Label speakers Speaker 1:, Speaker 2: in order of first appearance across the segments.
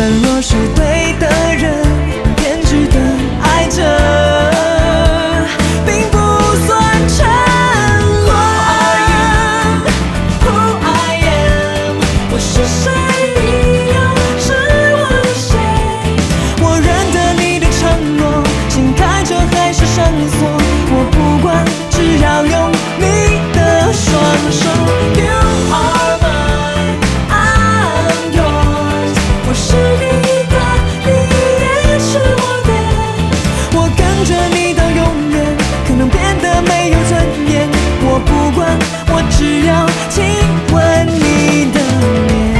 Speaker 1: 但若是对的人，偏执的爱着，并不算沉沦。Who I am， 我是谁？你又是我的谁？我认得你的承诺，心开着还是上锁？我不管，只要有你的双手。You are mine, I'm yours。我是你的，你也是我的。我跟着你到永远，可能变得没有尊严。我不管，我只要亲吻你的脸。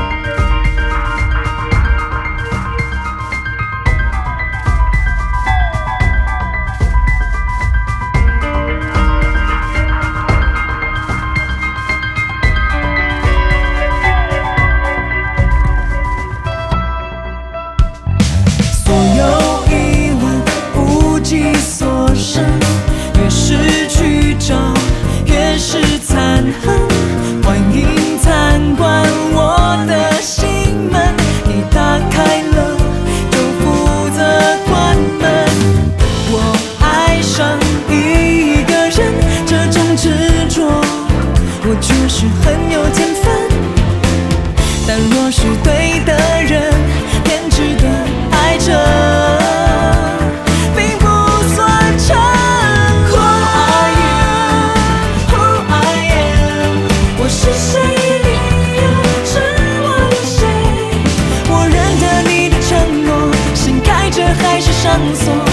Speaker 1: 所有疑问无计所生，越是去找越是残痕。欢迎参观我的心门，你打开了就负责关门。我爱上一个人，这种执着我确实很有天分，但若是对的人，偏执的爱着，并不算沉沦。Who I am， 我是谁？你又是我的谁？我认得你的承诺，心开着还是上锁？